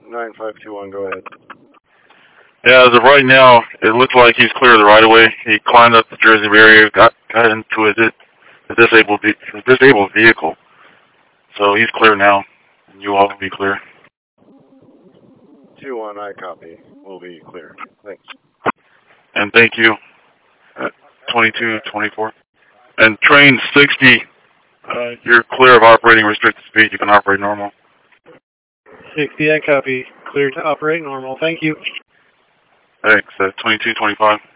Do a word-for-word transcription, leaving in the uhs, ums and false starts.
nine five two one, go ahead. Yeah, as of right now, it looks like he's clear of the right of way. He climbed up the Jersey barrier, got got into a, a disabled a disabled vehicle. So he's clear now. And you all will be clear. two one, I copy. We'll be clear. Thanks. And thank you. At twenty-two twenty-four. And train sixty, uh, you're clear of operating restricted speed. You can operate normal. sixty, I copy. Clear to operate normal. Thank you. Thanks. Uh, twenty-two twenty-five.